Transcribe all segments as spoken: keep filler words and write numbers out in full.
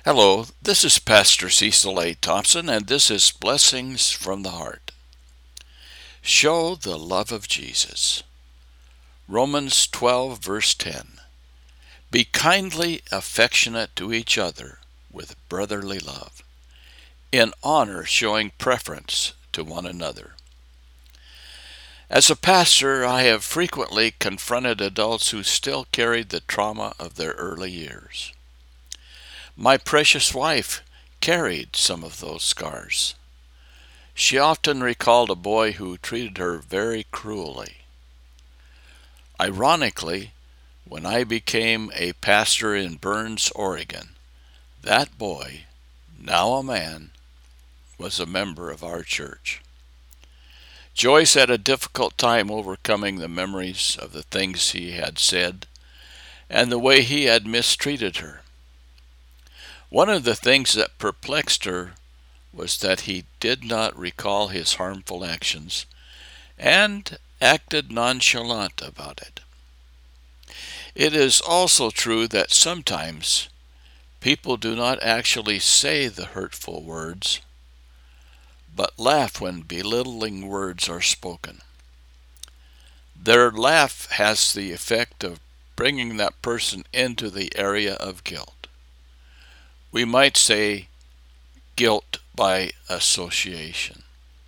Hello, this is Pastor Cecil A. Thompson, and this is Blessings from the Heart. Show the love of Jesus. Romans twelve, verse ten. Be kindly affectionate to each other with brotherly love, in honor showing preference to one another. As a pastor, I have frequently confronted adults who still carried the trauma of their early years. My precious wife carried some of those scars. She often recalled a boy who treated her very cruelly. Ironically, when I became a pastor in Burns, Oregon, that boy, now a man, was a member of our church. Joyce had a difficult time overcoming the memories of the things he had said and the way he had mistreated her. One of the things that perplexed her was that he did not recall his harmful actions and acted nonchalant about it. It is also true that sometimes people do not actually say the hurtful words, but laugh when belittling words are spoken. Their laugh has the effect of bringing that person into the area of guilt. We might say guilt by association.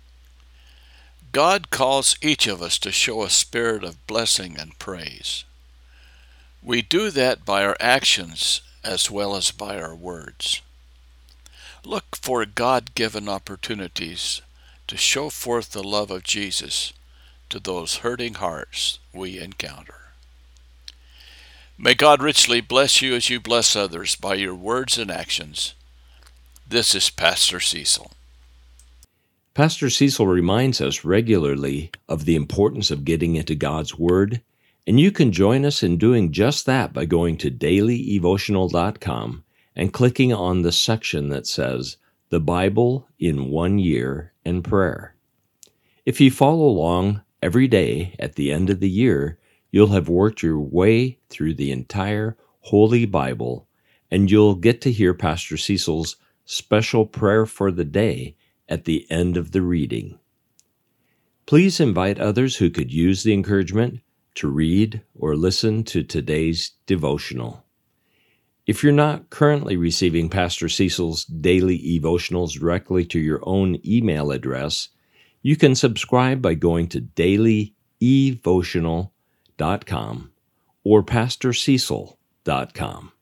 God calls each of us to show a spirit of blessing and praise. We do that by our actions as well as by our words. Look for God-given opportunities to show forth the love of Jesus to those hurting hearts we encounter. May God richly bless you as you bless others by your words and actions. This is Pastor Cecil. Pastor Cecil reminds us regularly of the importance of getting into God's Word, and you can join us in doing just that by going to daily evotional dot com and clicking on the section that says, The Bible in One Year and Prayer. If you follow along every day at the end of the year, you'll have worked your way through the entire Holy Bible, and you'll get to hear Pastor Cecil's special prayer for the day at the end of the reading. Please invite others who could use the encouragement to read or listen to today's devotional. If you're not currently receiving Pastor Cecil's daily evotionals directly to your own email address, you can subscribe by going to daily evotional dot com or pastor cecil dot com.